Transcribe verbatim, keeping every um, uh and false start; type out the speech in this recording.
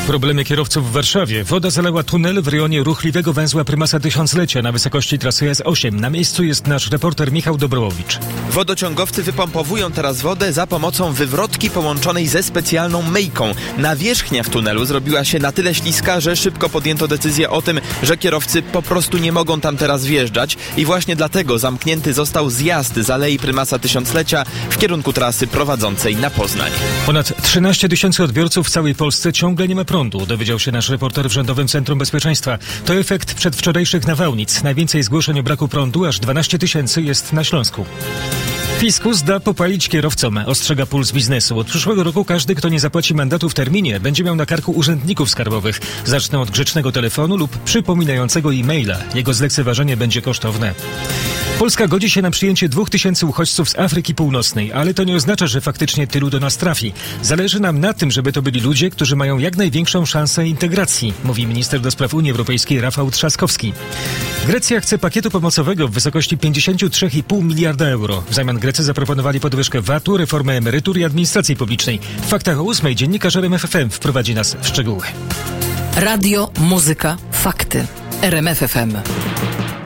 Problemy kierowców w Warszawie. Woda zalała tunel w rejonie ruchliwego węzła Prymasa Tysiąclecia na wysokości trasy S osiem. Na miejscu jest nasz reporter Michał Dobrołowicz. Wodociągowcy wypompowują teraz wodę za pomocą wywrotki połączonej ze specjalną myjką. Nawierzchnia w tunelu zrobiła się na tyle śliska, że szybko podjęto decyzję o tym, że kierowcy po prostu nie mogą tam teraz wjeżdżać i właśnie dlatego zamknięty został zjazd z Alei Prymasa Tysiąclecia w kierunku trasy prowadzącej na Poznań. Ponad trzynaście tysięcy odbiorców w całej Polsce ciągle nie ma prądu, dowiedział się nasz reporter w Rządowym Centrum Bezpieczeństwa. To efekt przedwczorajszych nawałnic. Najwięcej zgłoszeń o braku prądu, aż dwanaście tysięcy, jest na Śląsku. Fiskus da popalić kierowcom, ostrzega Puls Biznesu. Od przyszłego roku każdy, kto nie zapłaci mandatu w terminie, będzie miał na karku urzędników skarbowych. Zaczną od grzecznego telefonu lub przypominającego e-maila. Jego zlekceważenie będzie kosztowne. Polska godzi się na przyjęcie dwóch tysięcy uchodźców z Afryki Północnej, ale to nie oznacza, że faktycznie tylu do nas trafi. Zależy nam na tym, żeby to byli ludzie, którzy mają jak największą szansę integracji, mówi minister do spraw Unii Europejskiej Rafał Trzaskowski. Grecja chce pakietu pomocowego w wysokości pięćdziesiąt trzy i pół miliarda euro. W zamian Grecy zaproponowali podwyżkę V A T-u, reformę emerytur i administracji publicznej. W faktach o ósmej dziennikarz R M F F M wprowadzi nas w szczegóły. Radio, muzyka, fakty. R M F F M.